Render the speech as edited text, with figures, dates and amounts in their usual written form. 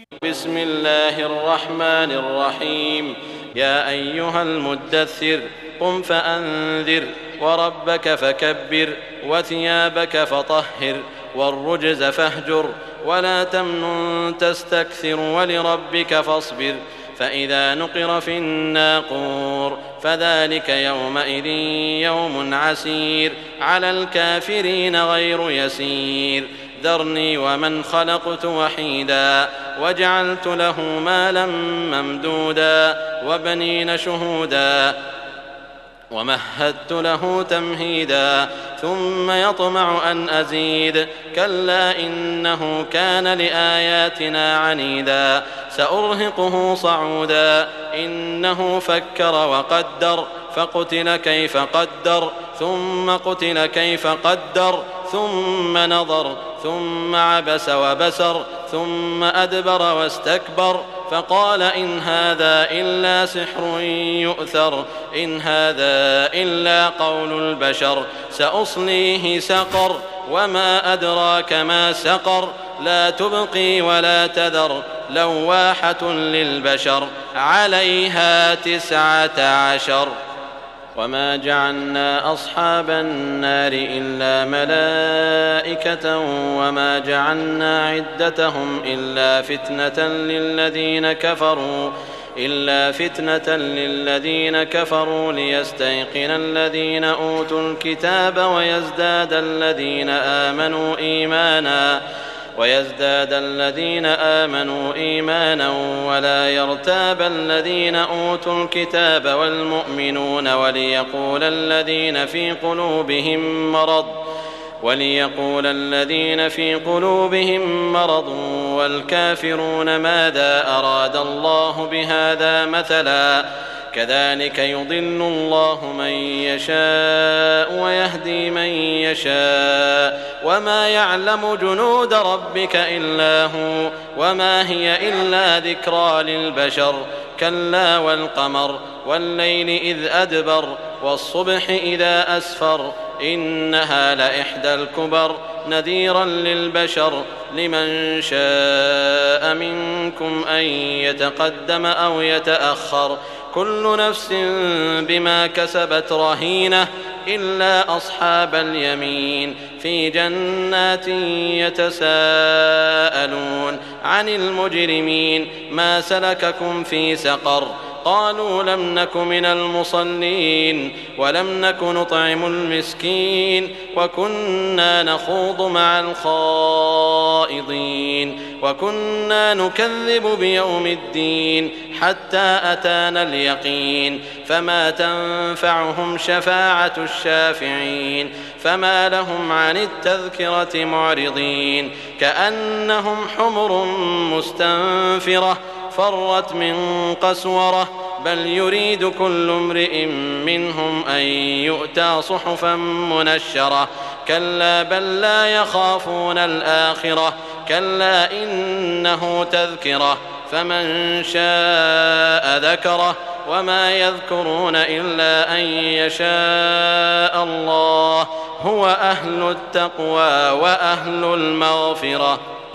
بسم الله الرحمن الرحيم. يا أيها المدثر قم فأنذر وربك فكبر وثيابك فطهر والرجز فاهجر ولا تمنن تستكثر ولربك فاصبر فإذا نقر في الناقور فذلك يومئذ يوم عسير على الكافرين غير يسير. ذرني ومن خلقت وحيدا وجعلت له مالا ممدودا وبنين شهودا ومهدت له تمهيدا ثم يطمع أن أزيد كلا إنه كان لآياتنا عنيدا سأرهقه صعودا إنه فكر وقدر فقتل كيف قدر ثم قتل كيف قدر ثم نظر ثم عبس وبسر ثم أدبر واستكبر فقال إن هذا إلا سحر يؤثر إن هذا إلا قول البشر سأصليه سقر وما أدراك ما سقر لا تبقي ولا تذر لواحة للبشر عليها 19. وما جعلنا أصحاب النار إلا ملائكة وما جعلنا عدتهم إلا فتنة للذين كفروا ليستيقن الذين أوتوا الكتاب ويزداد الذين آمنوا إيمانا ولا يرتاب الذين أوتوا الكتاب والمؤمنون وليقول الذين في قلوبهم مرض والكافرون ماذا أراد الله بهذا مثلا كذلك يضل الله من يشاء ويهدي من يشاء وما يعلم جنود ربك إلا هو وما هي إلا ذكرى للبشر كلا والقمر والليل إذ أدبر والصبح إذا أسفر إنها لإحدى الكبر نذيرا للبشر لمن شاء منكم أن يتقدم أو يتأخر كل نفس بما كسبت رهينة إلا أصحاب اليمين في جنات يتساءلون عن المجرمين ما سلككم في سقر قالوا لم نك من المصلين ولم نك نطعم المسكين وكنا نخوض مع الخائضين وكنا نكذب بيوم الدين حتى أتانا اليقين فما تنفعهم شفاعة الشافعين فما لهم عن التذكرة معرضين كأنهم حمر مستنفرة فرت من قسورة بل يريد كل امرئ منهم أن يؤتى صحفا منشرة كلا بل لا يخافون الآخرة كلا إنه تذكرة فمن شاء ذكره وما يذكرون إلا أن يشاء الله هو أهل التقوى وأهل المغفرة.